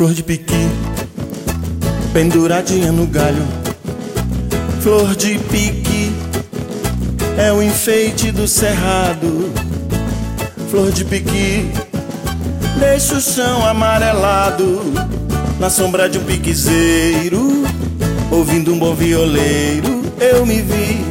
Flor de piqui, penduradinha no galho. Flor de piqui é o enfeite do cerrado. Flor de piqui deixa o chão amarelado na sombra de um piquizeiro. Ouvindo um bom violeiro, eu me vi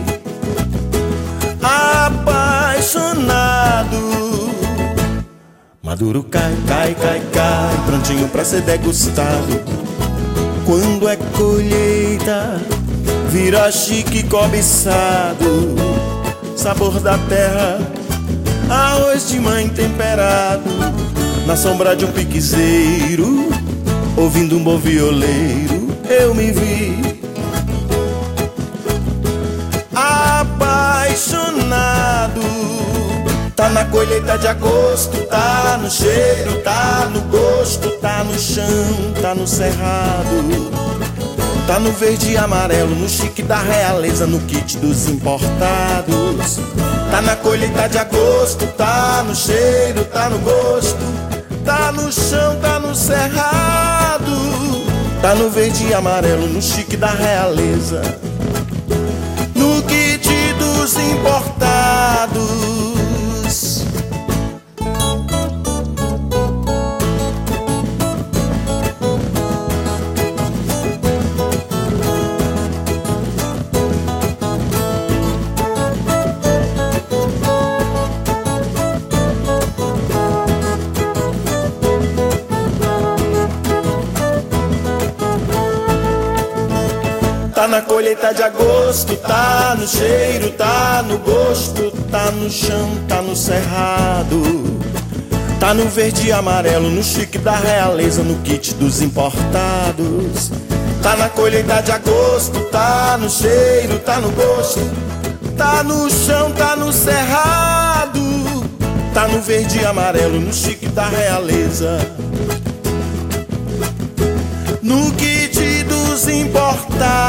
apaixonado. Maduro cai, cai, cai, cai, prontinho pra ser degustado. Quando é colheita, vira chique cobiçado. Sabor da terra, arroz de mãe temperado na sombra de um piquizeiro. Ouvindo um bom violeiro, eu me vi apaixonado. Tá na colheita de agosto, tá no cheiro, tá no gosto, tá no chão, tá no cerrado, tá no verde e amarelo, no chique da realeza, no kit dos importados. Tá na colheita de agosto, tá no cheiro, tá no gosto, tá no chão, tá no cerrado, tá no verde e amarelo, no chique da realeza, no kit dos importados. Tá na colheita de agosto, tá no cheiro, tá no gosto, tá no chão, tá no cerrado, tá no verde e amarelo, no chique da realeza, no kit dos importados. Tá na colheita de agosto, tá no cheiro, tá no gosto, tá no chão, tá no cerrado, tá no verde e amarelo, no chique da realeza, no kit dos importados.